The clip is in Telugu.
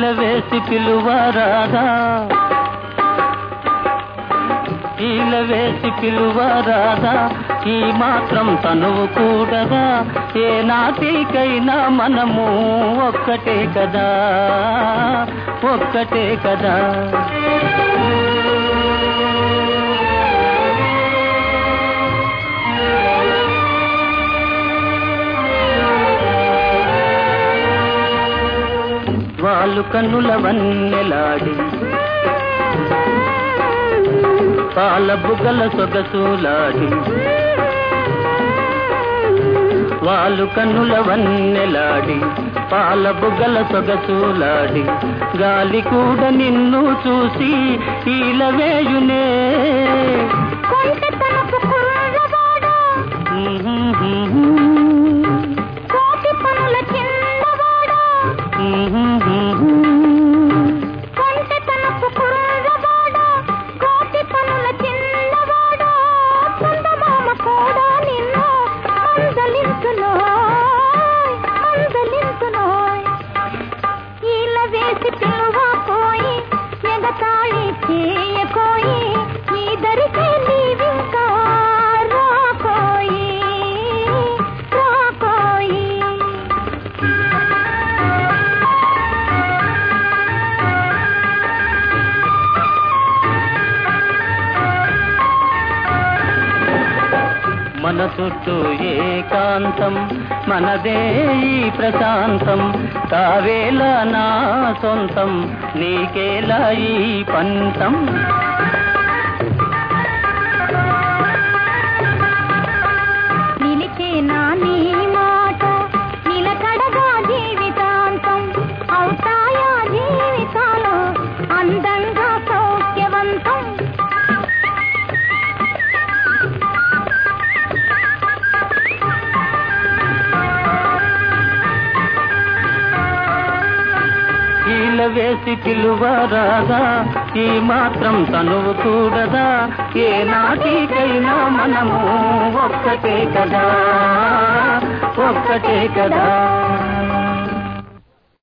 వేసి పిలువరాదా ఈల వేసి పిలువరాదా ఈ మాత్రం తనువు కూడదా ఏ నాటికైనా మనము ఒక్కటే కదా ఒక్కటే కదా వాళ్ళు కన్నుల వన్నెలాడి పాల బుగ్గల సొగసులాడి వాళ్ళు కన్నుల వన్నెలాడి పాల బుగ్గల సొగసులాడి గాలి కూడా నిన్ను చూసి ఈలవేయునే మన చుట్టూ ఏకాంతం మనదే ఈ ప్రశాంతం కావేలా నా సొంతం నీకేలా ఈ పంతం నిలిచేనా నీ మాట నిలకడగా జీవితాంతం అవుతాయా జీవితాలు అందంగా సౌఖ్యవంతం వేసి పిలువరాదా ఈ మాత్రం తనువు కూడదా ఏ నాటికైనా మనము ఒక్కటే కదా ఒక్కటే కదా